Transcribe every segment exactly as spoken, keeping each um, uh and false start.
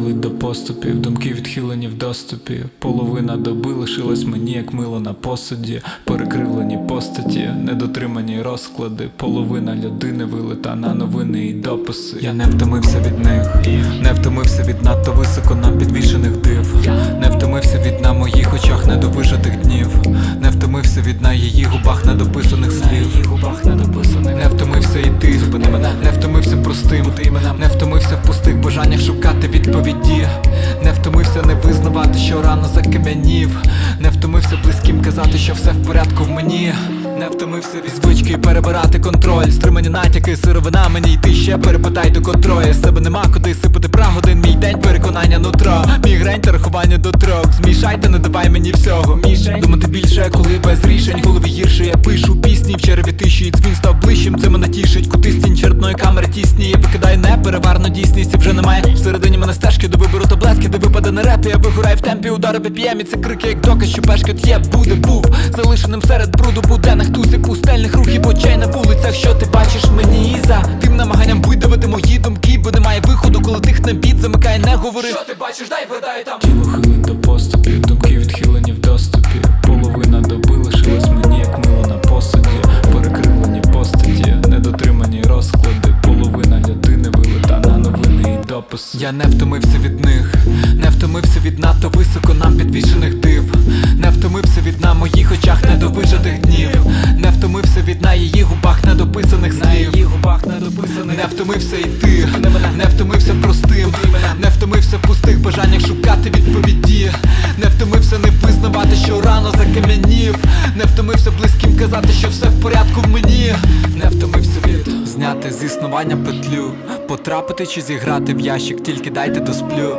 хилить до поступів, думки відхилені в доступі. Половина доби лишилась мені, як мило на посуді. Перекривлені постаті, недотримані розклади. Половина людини вилита на новини і дописи. Я не втомився від них, не втомився від надто високо нам підвішених див. Не втомився від на моїх очах недовижитих днів. Не втомився від на її губах недописаних слів. Не втомився йти, не втомився простим, не втомився в пустих бажаннях шукати відповіді. Не втомився не визнавати, що рано закам'янів. Не втомився близьким казати, що все в порядку в мені. Не втомився від звички перебирати контроль. Стримані натяки, сировина мені йти ще перепитай до котрої. З себе нема куди сипати прагодин, мій день переконання нутро. Мігрень та рахування до трьох. Змішайте, не давай мені всього. Мішень думати більше, коли без рішень. В голові гірше, я пишу пісні, в череві тиші, і дзвін став ближчим, це мене тішить. Кути стінь черепної камери тісні. Я викидаю непереварну дійсність, і вже немає всередині мене стежки до вибору таблетки, де випаде не реп. Я вигораю в темпі, удари бі пі ем. І це крики, як доказ, що пешкет є, буде, був залишеним серед бруду буденних тусик, пустельних рухів очей на вулицях. Що ти бачиш мені за тим намаганням видавити мої думки, бо немає виходу, коли тихне біт, замикає, не говори. Що ти бачиш, дай вгадаю там. Тіло хилить до поступів, думки відхилені в доступі. Половина доби лишилась мені, як мило на посуді. Перекривлені постаті, недотримані розклади. Половина людини вилита на новини і дописи. Я не втомився від них, не втомився від надто високо нам підвішених див. Не втомився від на моїх очах недовижитих днів. Не втомився від на її губах недописаних слів. Не втомився йти, не втомився простим, не втомився в пустих бажаннях шукати відповіді. Не втомився не визнавати, що рано закам'янів. Не втомився близьким казати, що все в порядку в мені. Не втомився від зняти з існування петлю, потрапити чи зіграти в ящик, тільки дайте досплю.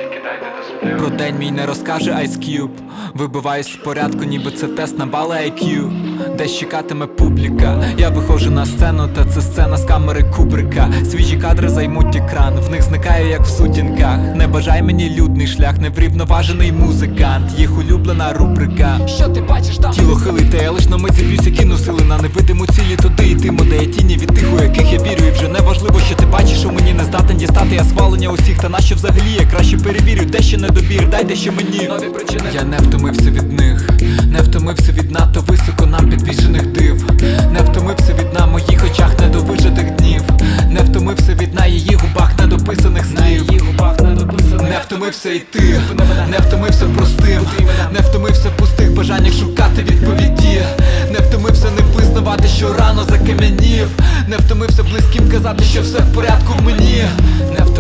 Про день мій не розкаже Ice Cube. Вибиваюсь з порядку, ніби це тест на бали ай к'ю. Десь чекатиме публіка. Я виходжу на сцену, та це сцена з камери Кубрика. Свіжі кадри займуть екран, в них зникаю, як в сутінках. Не бажай мені людний шлях, неврівноважений музикант. Їх улюблена рубрика. Що ти бачиш там? Тіло хилите, я лиш на мить зіб'юсь, які носили на невидиму цілі. Туди йтимо, де є тіні від тих, у яких я вірю. І вже не важливо, що ти бачиш, у мені не здатен дістати я свалення усіх. Та нащо взагалі я краще перевірю, де ще недобір, дайте ще мені нові причини. Я не втомився від них, не втомився від надто високо нам підвішених див. Не втомився від на моїх очах недовижитих днів. Не втомився від на її губах недописаних слів. Не втомився йти, не втомився простим, не втомився в пустих бажаннях шукати відповіді. Не втомився не визнавати, що рано закам'янів. Не втомився близьким казати, що все в порядку в мені. Не